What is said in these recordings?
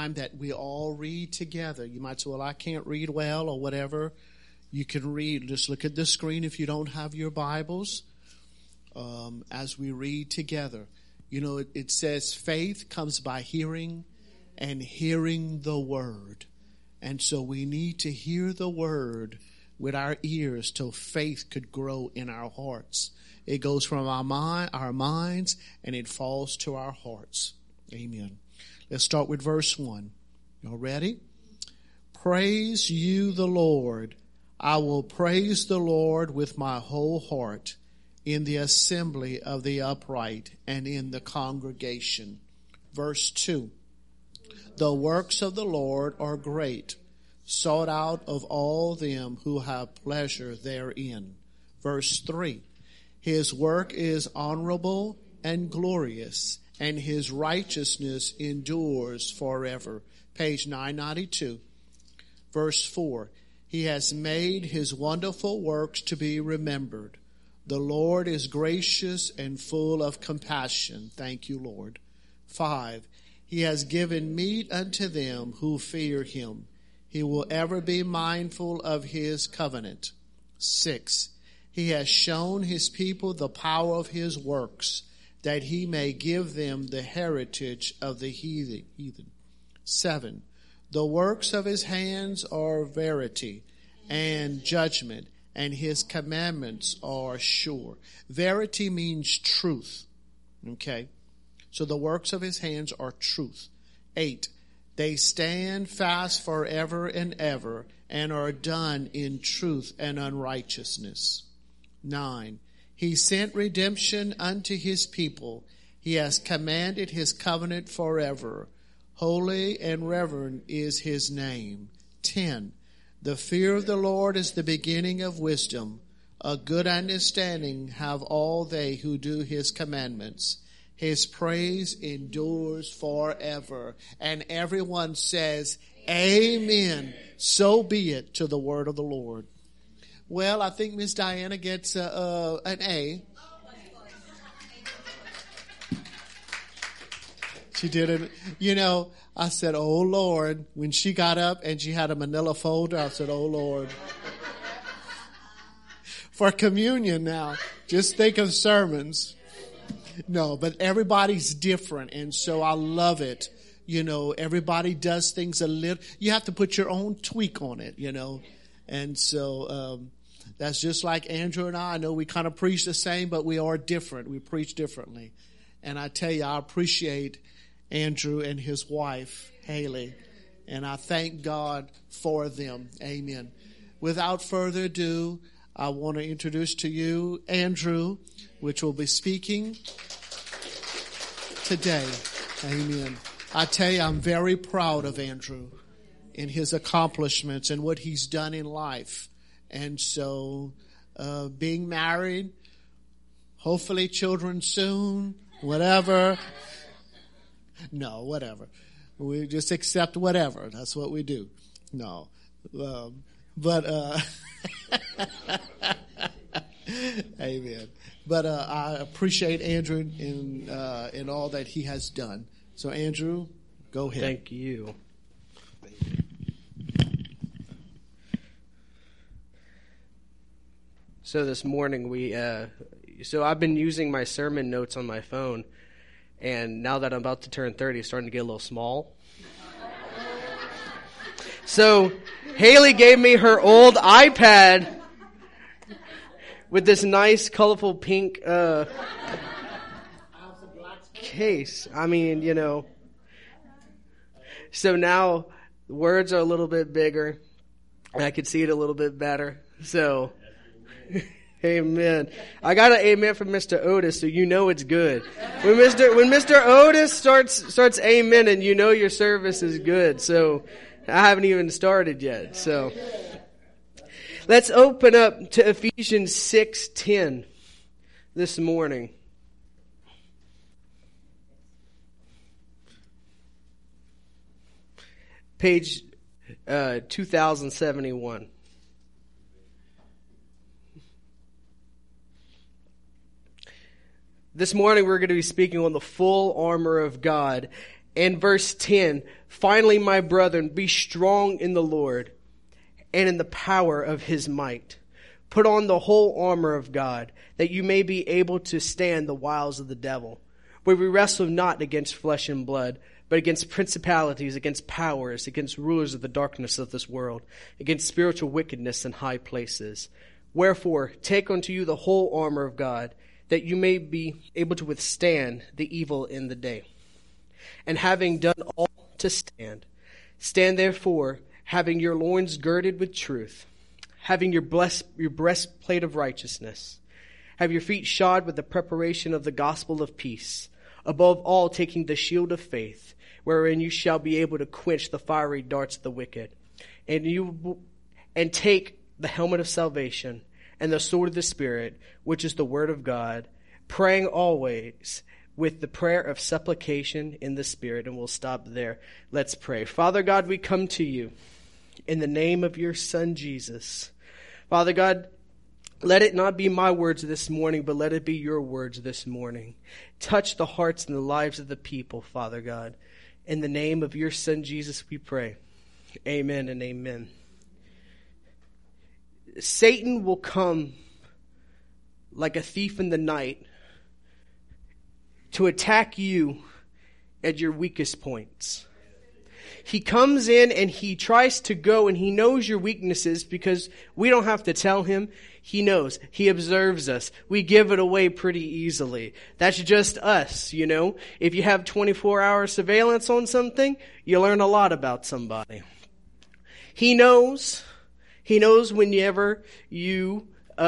time that we all read together. You might say, well, I can't read well or whatever. You can read. Just look at the screen if you don't have your Bibles as we read together. You know, it says faith comes by hearing and hearing the word. And so we need to hear the word with our ears till faith could grow in our hearts. It goes from our minds, and it falls to our hearts. Amen. Let's start with verse 1. Y'all ready? Praise you, the Lord. I will praise the Lord with my whole heart in the assembly of the upright and in the congregation. Verse 2. The works of the Lord are great, sought out of all them who have pleasure therein. Verse 3. His work is honorable and glorious, and his righteousness endures forever. Page 992. Verse 4. He has made his wonderful works to be remembered. The Lord is gracious and full of compassion. Thank you, Lord. 5. He has given meat unto them who fear him. He will ever be mindful of his covenant. 6. He has shown his people the power of his works, that he may give them the heritage of the heathen. 7. The works of his hands are verity and judgment, and his commandments are sure. Verity means truth. Okay? So the works of his hands are truth. 8. They stand fast forever and ever, and are done in truth and unrighteousness. 9. He sent redemption unto his people. He has commanded his covenant forever. Holy and reverend is his name. 10. The fear of the Lord is the beginning of wisdom. A good understanding have all they who do his commandments. His praise endures forever. And everyone says, Amen. So be it to the word of the Lord. Well, I think Miss Diana gets an A. She did it. You know, I said, oh, Lord. When she got up and she had a manila folder, I said, oh, Lord. For communion now, just think of sermons. No, but everybody's different, and so I love it. You know, everybody does things a little. You have to put your own tweak on it, you know. And so that's just like Andrew and I. I know we kind of preach the same, but we are different. We preach differently. And I tell you, I appreciate Andrew and his wife, Haley, and I thank God for them. Amen. Without further ado, I want to introduce to you Andrew, which will be speaking today. Amen. I tell you, I'm very proud of Andrew in his accomplishments and what he's done in life. And so, being married, hopefully children soon, whatever. No, whatever. We just accept whatever. That's what we do. No. Amen. But I appreciate Andrew in all that he has done. So, Andrew, go ahead. Thank you. So this morning so I've been using my sermon notes on my phone, and now that I'm about to turn 30, it's starting to get a little small. So Haley gave me her old iPad with this nice, colorful pink case. I mean, you know. So now the words are a little bit bigger, and I can see it a little bit better. So, amen. I got an amen from Mr. Otis, so you know it's good. When Mr. Otis starts amen, and you know your service is good. So I haven't even started yet. So let's open up to Ephesians 6:10 this morning. Page 2071. This morning we're going to be speaking on the full armor of God. And verse 10, finally, my brethren, be strong in the Lord and in the power of his might. Put on the whole armor of God, that you may be able to stand the wiles of the devil. For we wrestle not against flesh and blood, but against principalities, against powers, against rulers of the darkness of this world, against spiritual wickedness in high places. Wherefore, take unto you the whole armor of God, that you may be able to withstand the evil in the day. And having done all to stand, stand therefore, having your loins girded with truth, having your breastplate of righteousness, have your feet shod with the preparation of the gospel of peace, above all taking the shield of faith, wherein you shall be able to quench the fiery darts of the wicked, and take the helmet of salvation and the sword of the Spirit, which is the word of God, praying always with the prayer of supplication in the Spirit. And we'll stop there. Let's pray. Father God, we come to you in the name of your Son, Jesus. Father God, let it not be my words this morning, but let it be your words this morning. Touch the hearts and the lives of the people, Father God. In the name of your Son, Jesus, we pray. Amen and amen. Satan will come like a thief in the night to attack you at your weakest points. He comes in and he tries to go, and he knows your weaknesses because we don't have to tell him. He knows. He observes us. We give it away pretty easily. That's just us, you know. If you have 24-hour surveillance on something, you learn a lot about somebody. He knows. He knows whenever you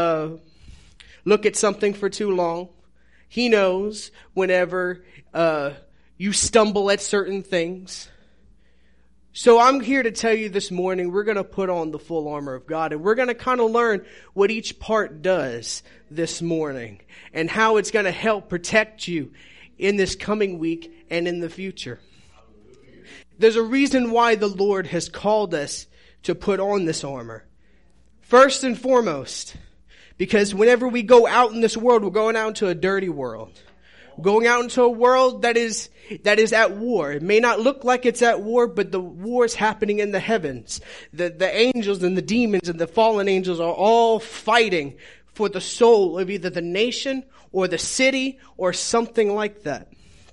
look at something for too long. He knows whenever you stumble at certain things. So I'm here to tell you this morning, we're going to put on the full armor of God, and we're going to kind of learn what each part does this morning and how it's going to help protect you in this coming week and in the future. There's a reason why the Lord has called us to put on this armor. First and foremost, because whenever we go out in this world, we're going out into a dirty world. Going out into a world that is at war. It may not look like it's at war, but the war is happening in the heavens. The angels and the demons and the fallen angels are all fighting for the soul of either the nation or the city or something like that.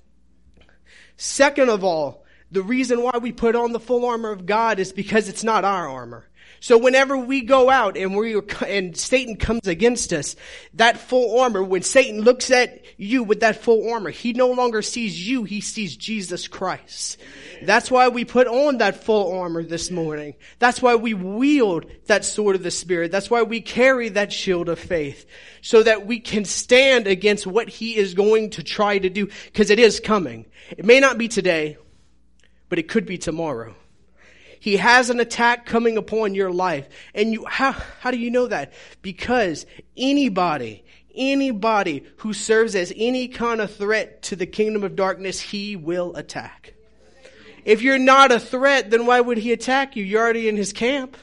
Second of all, the reason why we put on the full armor of God is because it's not our armor. So whenever we go out and Satan comes against us, that full armor, when Satan looks at you with that full armor, he no longer sees you, he sees Jesus Christ. That's why we put on that full armor this morning. That's why we wield that sword of the Spirit. That's why we carry that shield of faith, so that we can stand against what he is going to try to do, because it is coming. It may not be today, but it could be tomorrow. He has an attack coming upon your life. And how do you know that? Because anybody who serves as any kind of threat to the kingdom of darkness, he will attack. If you're not a threat, then why would he attack you? You're already in his camp.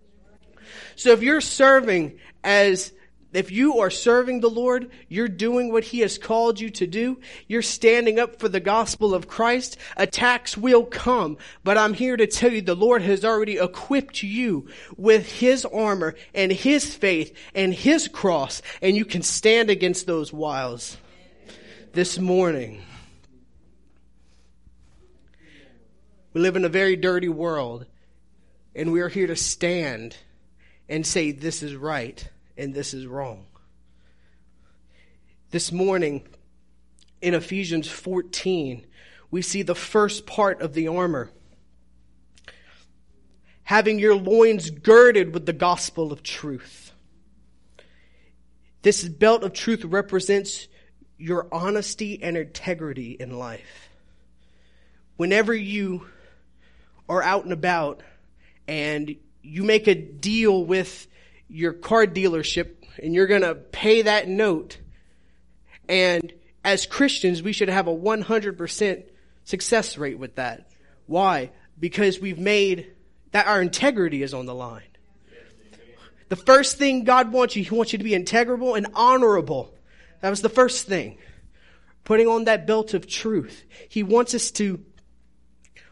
So if you are serving the Lord, you're doing what he has called you to do, you're standing up for the gospel of Christ, attacks will come. But I'm here to tell you the Lord has already equipped you with his armor and his faith and his cross, and you can stand against those wiles this morning. We live in a very dirty world, and we are here to stand and say this is right and this is wrong. This morning, in Ephesians 14, we see the first part of the armor. Having your loins girded with the gospel of truth. This belt of truth represents your honesty and integrity in life. Whenever you are out and about and you make a deal with your car dealership and you're going to pay that note, and as Christians, we should have a 100% success rate with that. Why? Because we've made that our integrity is on the line. The first thing God wants you, he wants you to be integral and honorable. That was the first thing. Putting on that belt of truth. He wants us to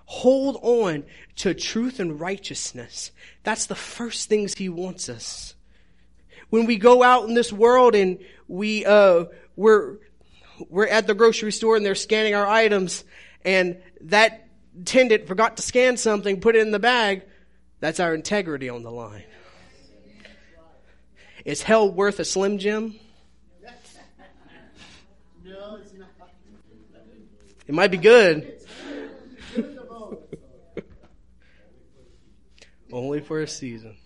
Hold on to truth and righteousness. That's the first things he wants us. When we go out in this world and we're at the grocery store and they're scanning our items and that attendant forgot to scan something, put it in the bag, that's our integrity on the line. Is hell worth a Slim Jim? No, it's not. It might be good. Only for a season.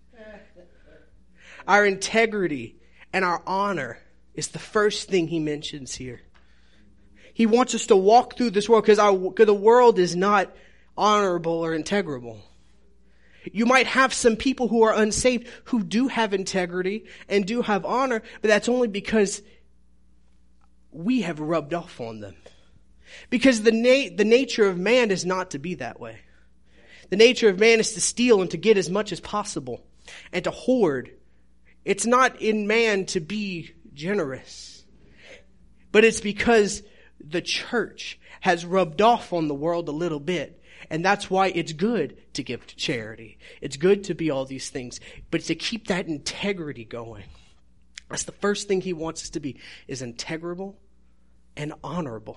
Our integrity and our honor is the first thing he mentions here. He wants us to walk through this world because the world is not honorable or integrable. You might have some people who are unsaved who do have integrity and do have honor, but that's only because we have rubbed off on them. Because the nature of man is not to be that way. The nature of man is to steal and to get as much as possible and to hoard. It's not in man to be generous. But it's because the church has rubbed off on the world a little bit. And that's why it's good to give to charity. It's good to be all these things. But to keep that integrity going. That's the first thing he wants us to be, is integrable and honorable.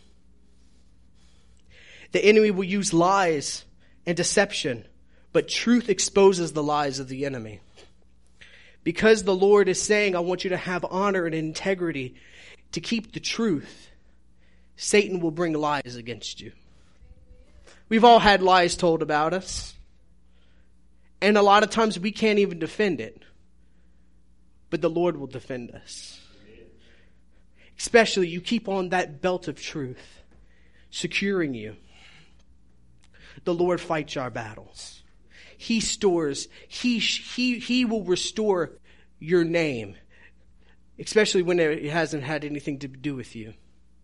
The enemy will use lies and deception, but truth exposes the lies of the enemy. Because the Lord is saying, I want you to have honor and integrity to keep the truth, Satan will bring lies against you. We've all had lies told about us. And a lot of times we can't even defend it. But the Lord will defend us. Especially you keep on that belt of truth, securing you. The Lord fights our battles. He stores, he will restore your name. Especially when it hasn't had anything to do with you.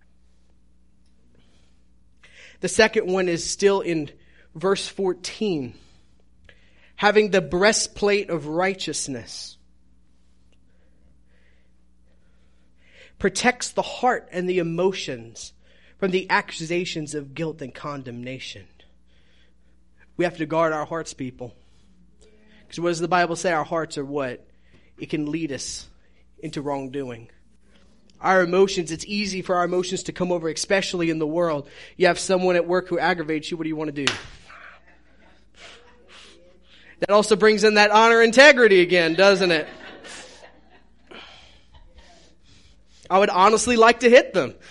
The second one is still in verse 14. Having the breastplate of righteousness. Protects the heart and the emotions from the accusations of guilt and condemnation. We have to guard our hearts, people. Because what does the Bible say? Our hearts are what? It can lead us into wrongdoing. Our emotions, it's easy for our emotions to come over, especially in the world. You have someone at work who aggravates you. What do you want to do? That also brings in that honor integrity again, doesn't it? I would honestly like to hit them.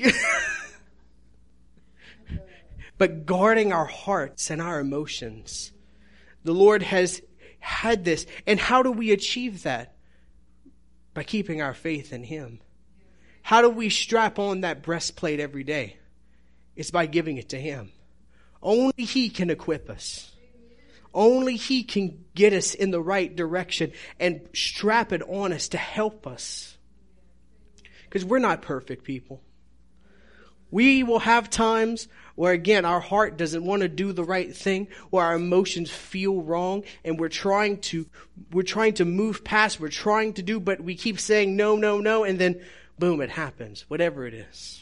But guarding our hearts and our emotions. The Lord has had this. And how do we achieve that? By keeping our faith in Him. How do we strap on that breastplate every day? It's by giving it to Him. Only He can equip us. Only He can get us in the right direction and strap it on us to help us. Because we're not perfect people. We will have times where, again, our heart doesn't want to do the right thing, where our emotions feel wrong, and we're trying to move past, we're trying to do, but we keep saying no, no, no, and then boom, it happens, whatever it is.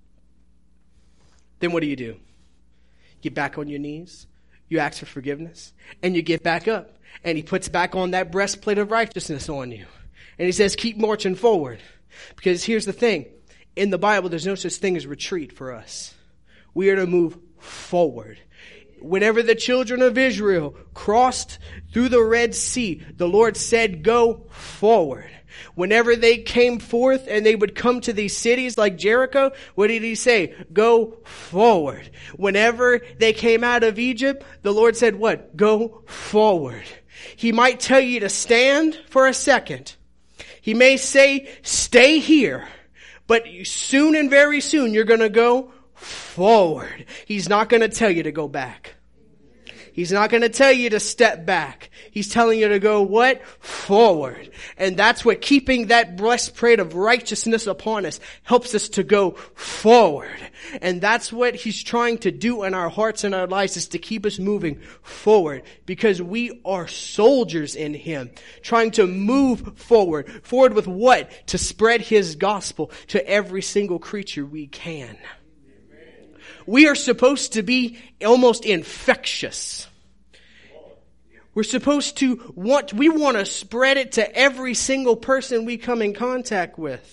Then what do? Get back on your knees, you ask for forgiveness, and you get back up. And He puts back on that breastplate of righteousness on you. And He says, keep marching forward. Because here's the thing. In the Bible, there's no such thing as retreat for us. We are to move forward. Whenever the children of Israel crossed through the Red Sea, the Lord said, go forward. Whenever they came forth and they would come to these cities like Jericho, what did He say? Go forward. Whenever they came out of Egypt, the Lord said what? Go forward. He might tell you to stand for a second. He may say, stay here. But soon and very soon, you're going to go forward. He's not going to tell you to go back. He's not going to tell you to step back. He's telling you to go what? Forward. And that's what keeping that breastplate of righteousness upon us helps us to go forward. And that's what He's trying to do in our hearts and our lives, is to keep us moving forward. Because we are soldiers in Him, trying to move forward. Forward with what? To spread His gospel to every single creature we can. We are supposed to be almost infectious. We're supposed to we want to spread it to every single person we come in contact with.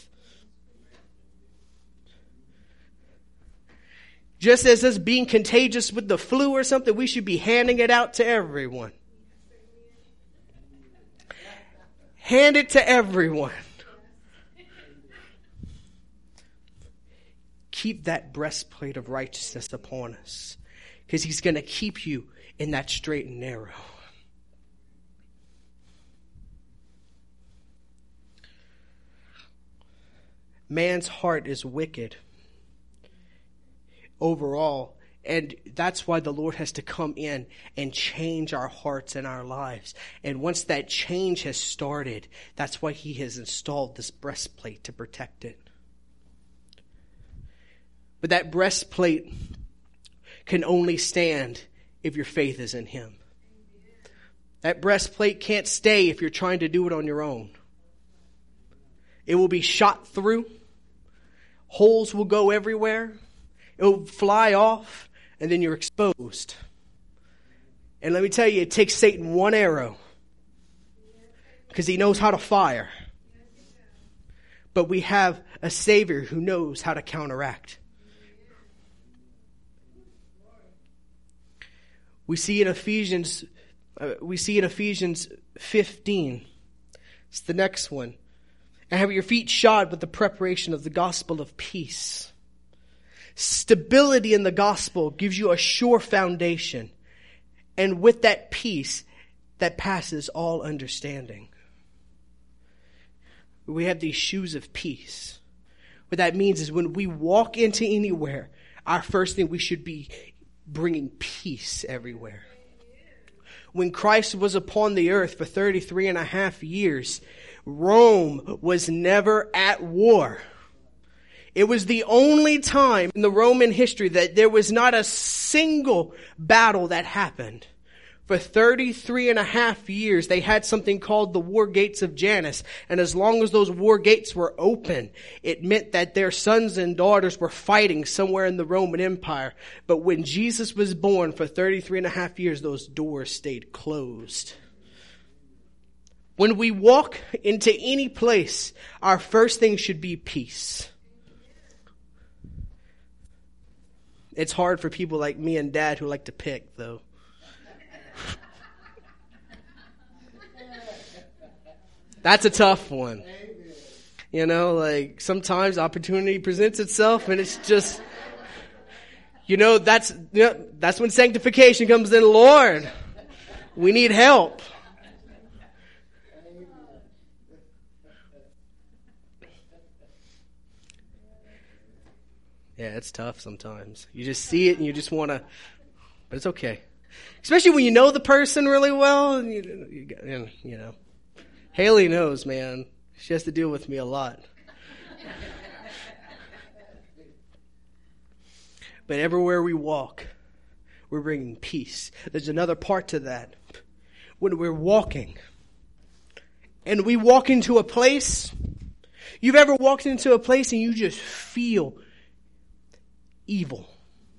Just as us being contagious with the flu or something, we should be handing it out to everyone. Hand it to everyone. Keep that breastplate of righteousness upon us, because he's going to keep you in that straight and narrow. Man's heart is wicked overall, and that's why the Lord has to come in and change our hearts and our lives. And once that change has started, that's why he has installed this breastplate to protect it. But that breastplate can only stand if your faith is in him. That breastplate can't stay if you're trying to do it on your own. It will be shot through. Holes will go everywhere. It will fly off, and then you're exposed. And let me tell you, it takes Satan one arrow, because he knows how to fire. But we have a Savior who knows how to counteract. We see in Ephesians 15. It's the next one. And have your feet shod with the preparation of the gospel of peace. Stability in the gospel gives you a sure foundation. And with that peace that passes all understanding. We have these shoes of peace. What that means is when we walk into anywhere, our first thing, we should be bringing peace everywhere. When Christ was upon the earth for 33 and a half years, Rome was never at war. It was the only time in the Roman history that there was not a single battle that happened. For 33 and a half years, they had something called the War Gates of Janus. And as long as those war gates were open, it meant that their sons and daughters were fighting somewhere in the Roman Empire. But when Jesus was born for 33 and a half years, those doors stayed closed. When we walk into any place, our first thing should be peace. It's hard for people like me and Dad who like to pick, though. That's a tough one. You know, like sometimes opportunity presents itself and it's just, that's when sanctification comes in. Lord, we need help. Yeah, it's tough sometimes. You just see it and you just want to, but it's okay. Especially when you know the person really well. And you know. Haley knows, man. She has to deal with me a lot. But everywhere we walk, we're bringing peace. There's another part to that. When we're walking, and we walk into a place, you've ever walked into a place and you just feel evil?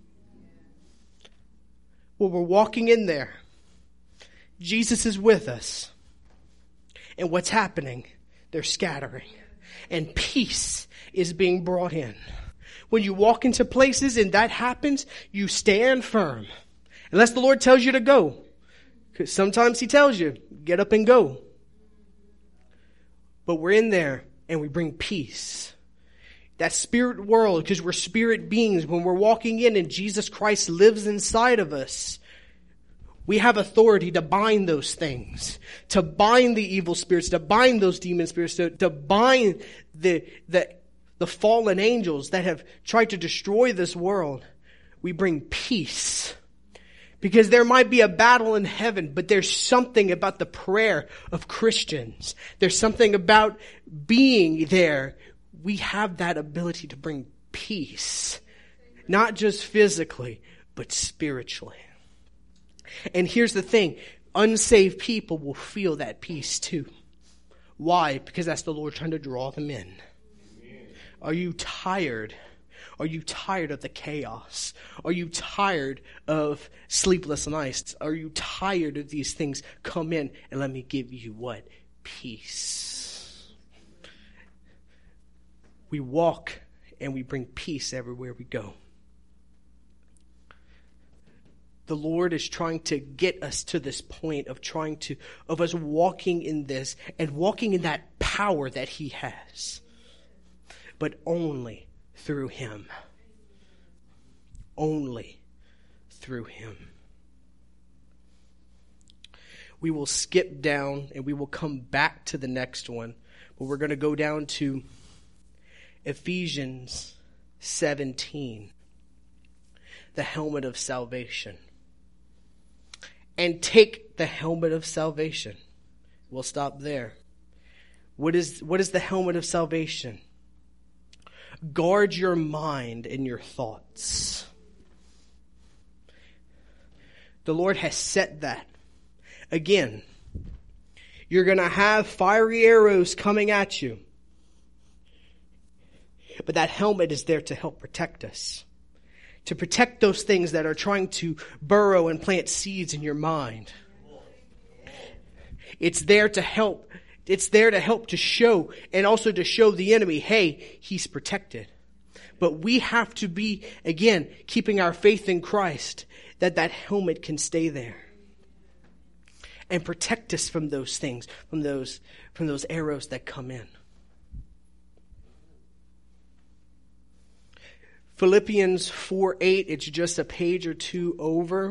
Well, we're walking in there. Jesus is with us. And what's happening? They're scattering. And peace is being brought in. When you walk into places and that happens, you stand firm. Unless the Lord tells you to go. Because sometimes he tells you, get up and go. But we're in there and we bring peace. That spirit world, because we're spirit beings, when we're walking in and Jesus Christ lives inside of us, we have authority to bind those things, to bind the evil spirits, to bind those demon spirits, to bind the fallen angels that have tried to destroy this world. We bring peace. Because there might be a battle in heaven, but there's something about the prayer of Christians. There's something about being there. We have that ability to bring peace. Not just physically, but spiritually. And here's the thing. Unsaved people will feel that peace too. Why? Because that's the Lord trying to draw them in. Are you tired? Are you tired of the chaos? Are you tired of sleepless nights? Are you tired of these things? Come in and let me give you what? Peace. We walk and we bring peace everywhere we go. The Lord is trying to get us to this point of us walking in this and walking in that power that He has. But only through Him. Only through Him. We will skip down and we will come back to the next one. But we're going to go down to Ephesians 17. The helmet of salvation. And take the helmet of salvation. We'll stop there. What is the helmet of salvation? Guard your mind and your thoughts. The Lord has said that. Again, you're going to have fiery arrows coming at you. But that helmet is there to help protect us. To protect those things that are trying to burrow and plant seeds in your mind. It's there to help. It's there to help to show and also to show the enemy, hey, he's protected. But we have to be, again, keeping our faith in Christ, that helmet can stay there. And protect us from those things, from those arrows that come in. Philippians 4:8, it's just a page or two over.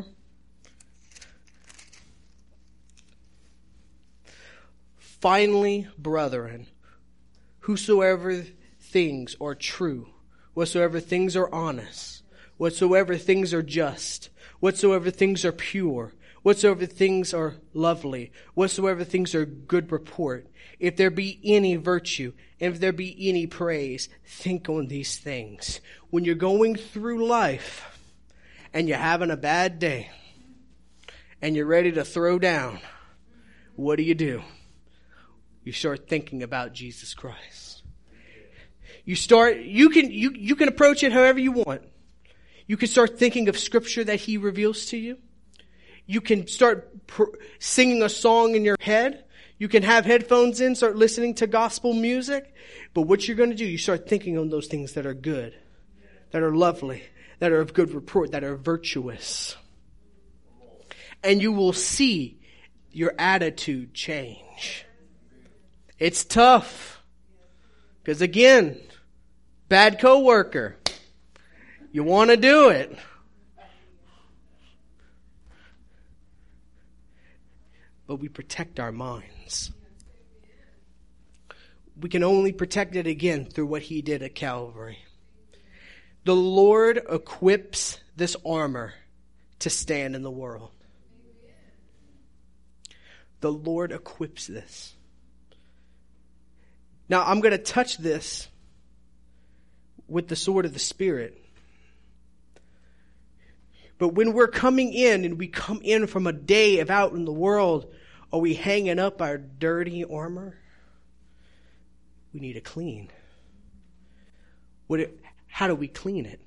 Finally, brethren, whosoever things are true, whatsoever things are honest, whatsoever things are just, whatsoever things are pure, whatsoever things are lovely, whatsoever things are good report, if there be any virtue, and if there be any praise, think on these things. When you're going through life and you're having a bad day and you're ready to throw down, what do? You start thinking about Jesus Christ. You can approach it however you want. You can start thinking of scripture that He reveals to you. You can start singing a song in your head. You can have headphones in, start listening to gospel music. But what you're going to do, you start thinking on those things that are good, that are lovely, that are of good report, that are virtuous. And you will see your attitude change. It's tough. Because again, bad coworker. You want to do it. But we protect our minds. We can only protect it again through what He did at Calvary. The Lord equips this armor to stand in the world. The Lord equips this. Now, I'm going to touch this with the sword of the Spirit. But when we're coming in and we come in from a day of out in the world, are we hanging up our dirty armor? We need to clean. How do we clean it?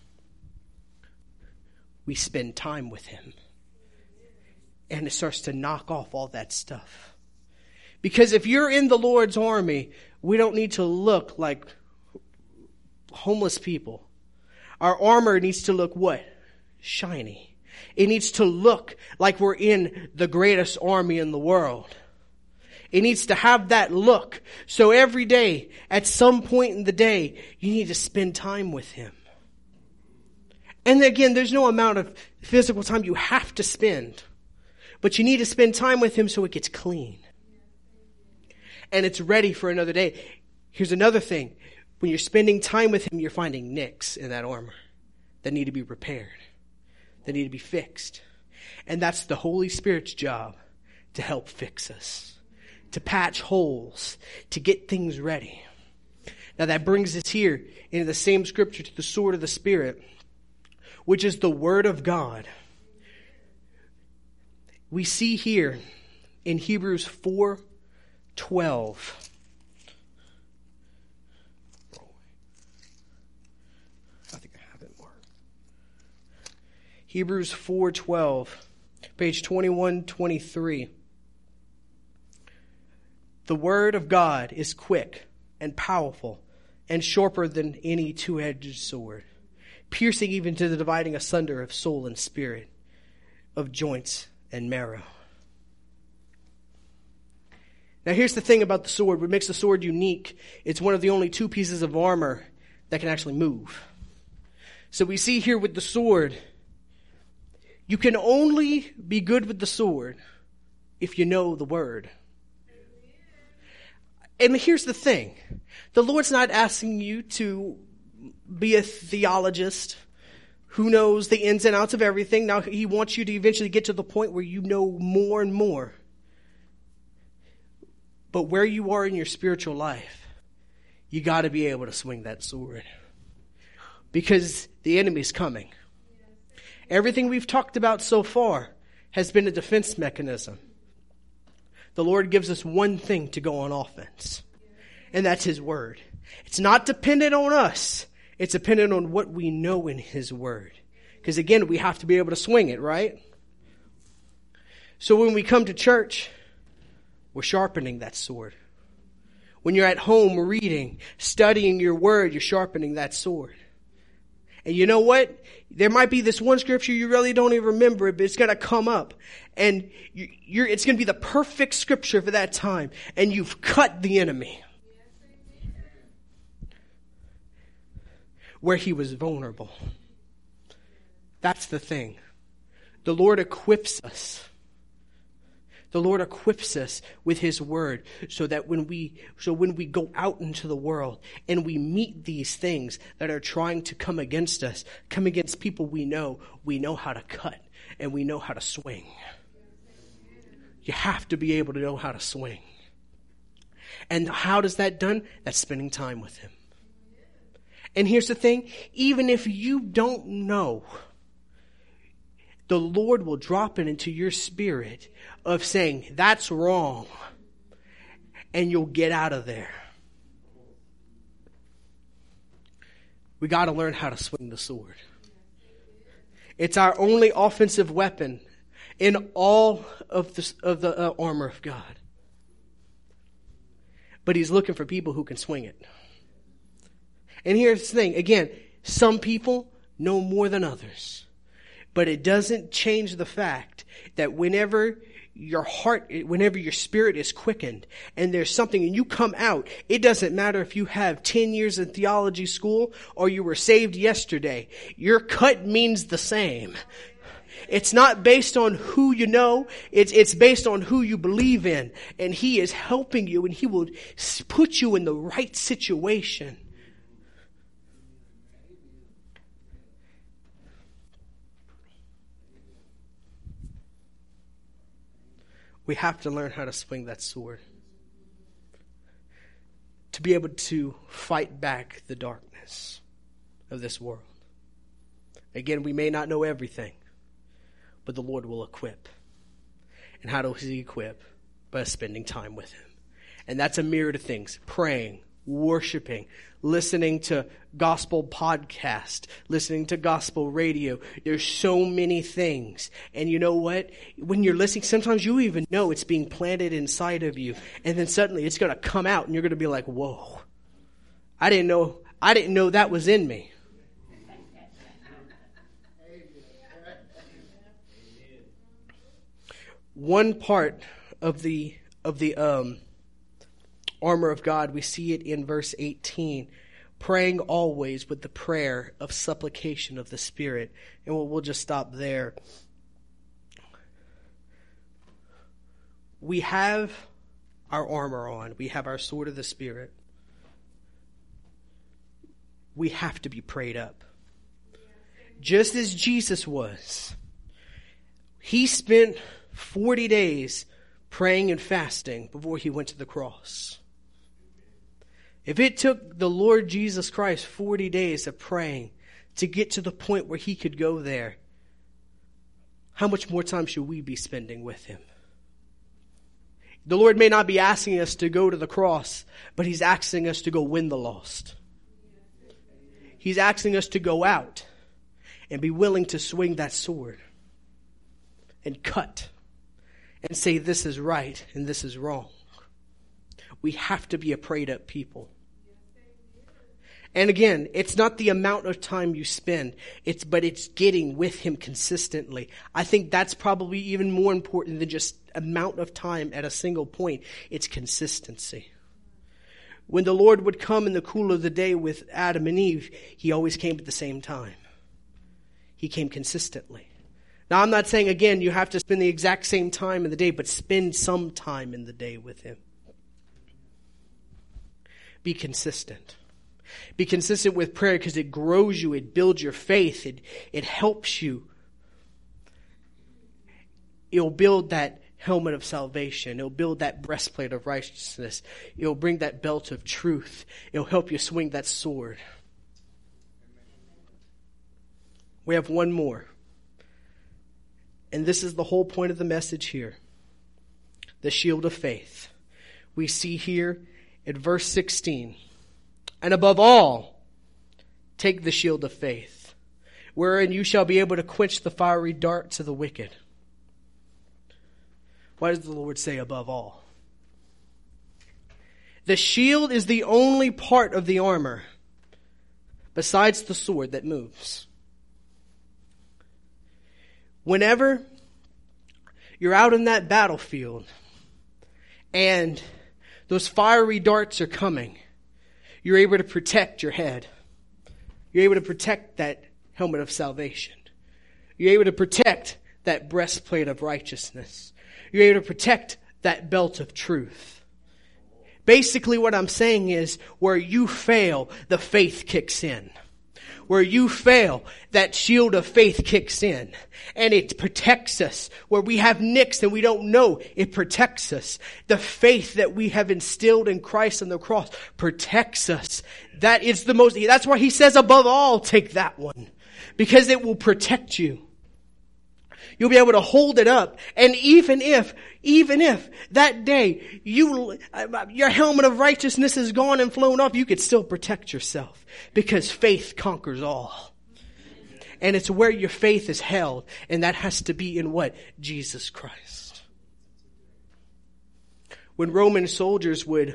We spend time with Him. And it starts to knock off all that stuff. Because if you're in the Lord's army, we don't need to look like homeless people. Our armor needs to look what? Shiny. It needs to look like we're in the greatest army in the world. It needs to have that look. So every day, at some point in the day, you need to spend time with Him. And again, there's no amount of physical time you have to spend. But you need to spend time with Him so it gets clean. And it's ready for another day. Here's another thing. When you're spending time with Him, you're finding nicks in that armor that need to be repaired. That need to be fixed. And that's the Holy Spirit's job to help fix us. To patch holes. To get things ready. Now that brings us here into the same scripture to the sword of the Spirit, which is the Word of God. We see here in Hebrews 4:12. Hebrews 4:12, page 2123. The word of God is quick and powerful and sharper than any two-edged sword, piercing even to the dividing asunder of soul and spirit, of joints and marrow. Now here's the thing about the sword. What makes the sword unique, it's one of the only two pieces of armor that can actually move. So we see here with the sword, you can only be good with the sword if you know the word. And here's the thing. The Lord's not asking you to be a theologist who knows the ins and outs of everything. Now, he wants you to eventually get to the point where you know more and more. But where you are in your spiritual life, you got to be able to swing that sword. Because the enemy's coming. Everything we've talked about so far has been a defense mechanism. The Lord gives us one thing to go on offense, and that's His Word. It's not dependent on us. It's dependent on what we know in His Word. Because again, we have to be able to swing it, right? So when we come to church, we're sharpening that sword. When you're at home reading, studying your Word, you're sharpening that sword. And you know what? There might be this one scripture you really don't even remember it, but it's going to come up. And it's going to be the perfect scripture for that time. And you've cut the enemy. Where he was vulnerable. That's the thing. The Lord equips us. The Lord equips us with His Word so that when we go out into the world and we meet these things that are trying to come against us, come against people we know how to cut and we know how to swing. You have to be able to know how to swing. And how does that done? That's spending time with Him. And here's the thing, even if you don't know, the Lord will drop it into your spirit of saying, that's wrong. And you'll get out of there. We got to learn how to swing the sword. It's our only offensive weapon in all of the armor of God. But He's looking for people who can swing it. And here's the thing. Again, some people know more than others. But it doesn't change the fact that whenever your spirit is quickened and there's something and you come out, it doesn't matter if you have 10 years in theology school or you were saved yesterday. Your cut means the same. It's not based on who you know. It's based on who you believe in. And He is helping you and He will put you in the right situation. We have to learn how to swing that sword. To be able to fight back the darkness of this world. Again, we may not know everything, but the Lord will equip. And how does He equip? By spending time with Him. And that's a myriad of things. Praying, worshiping, listening to gospel podcast, listening to gospel radio. There's so many things. And you know what? When you're listening, sometimes you even know it's being planted inside of you. And then suddenly it's going to come out and you're going to be like, whoa, I didn't know that was in me. One part of the armor of God, we see it in verse 18, praying always with the prayer of supplication of the Spirit. And we'll just stop there. We have our armor on. We have our sword of the Spirit. We have to be prayed up. Just as Jesus was. He spent 40 days praying and fasting before He went to the cross. If it took the Lord Jesus Christ 40 days of praying to get to the point where He could go there, how much more time should we be spending with Him? The Lord may not be asking us to go to the cross, but He's asking us to go win the lost. He's asking us to go out and be willing to swing that sword and cut and say this is right and this is wrong. We have to be a prayed up people. And again, it's not the amount of time you spend, but it's getting with him consistently. I think that's probably even more important than just amount of time at a single point. It's consistency. When the Lord would come in the cool of the day with Adam and Eve, he always came at the same time. He came consistently. Now, I'm not saying, again, you have to spend the exact same time in the day, but spend some time in the day with him. Be consistent. Be consistent with prayer because it grows you, it builds your faith, it helps you. It'll build that helmet of salvation. It'll build that breastplate of righteousness. It'll bring that belt of truth. It'll help you swing that sword. We have one more. And this is the whole point of the message here. The shield of faith. We see here in verse 16. And above all, take the shield of faith, wherein you shall be able to quench the fiery darts of the wicked. Why does the Lord say above all? The shield is the only part of the armor, besides the sword, that moves. Whenever you're out in that battlefield and those fiery darts are coming, you're able to protect your head. You're able to protect that helmet of salvation. You're able to protect that breastplate of righteousness. You're able to protect that belt of truth. Basically what I'm saying is, where you fail, the faith kicks in. Where you fail, that shield of faith kicks in. And it protects us. Where we have nicks and we don't know, it protects us. The faith that we have instilled in Christ on the cross protects us. That's why he says above all, take that one. Because it will protect you. You'll be able to hold it up. And even if that day your helmet of righteousness is gone and flown off, you could still protect yourself because faith conquers all. And it's where your faith is held, and that has to be in what? Jesus Christ. When Roman soldiers would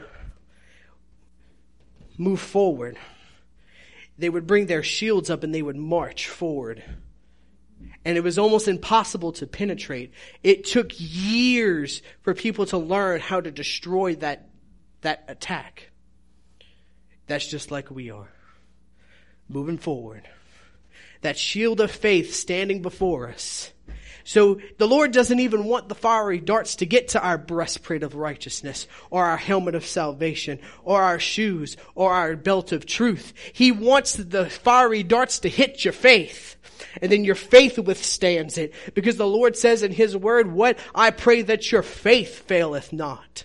move forward, they would bring their shields up and they would march forward. And it was almost impossible to penetrate. It took years for people to learn how to destroy that attack. That's just like we are. Moving forward. That shield of faith standing before us. So the Lord doesn't even want the fiery darts to get to our breastplate of righteousness, or our helmet of salvation, or our shoes, or our belt of truth. He wants the fiery darts to hit your faith. And then your faith withstands it. Because the Lord says in his word, what? I pray that your faith faileth not.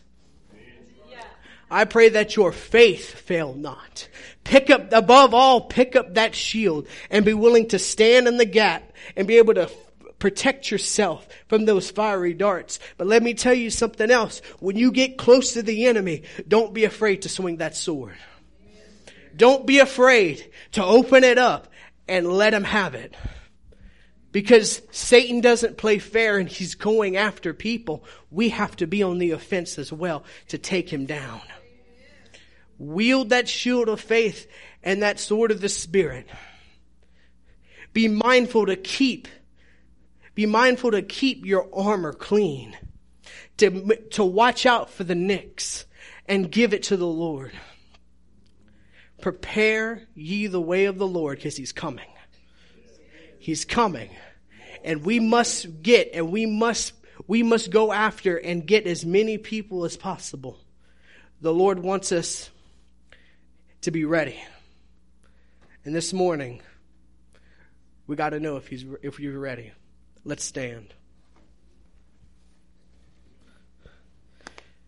I pray that your faith fail not. Above all, pick up that shield and be willing to stand in the gap and be able to protect yourself from those fiery darts. But let me tell you something else. When you get close to the enemy, don't be afraid to swing that sword. Don't be afraid to open it up and let him have it. Because Satan doesn't play fair and he's going after people. We have to be on the offense as well to take him down. Wield that shield of faith and that sword of the Spirit. Be mindful to keep your armor clean. To watch out for the nicks and give it to the Lord. Prepare ye the way of the Lord, because he's coming. He's coming. And we must go after and get as many people as possible. The Lord wants us to be ready. And this morning, we got to know if you're ready. Let's stand.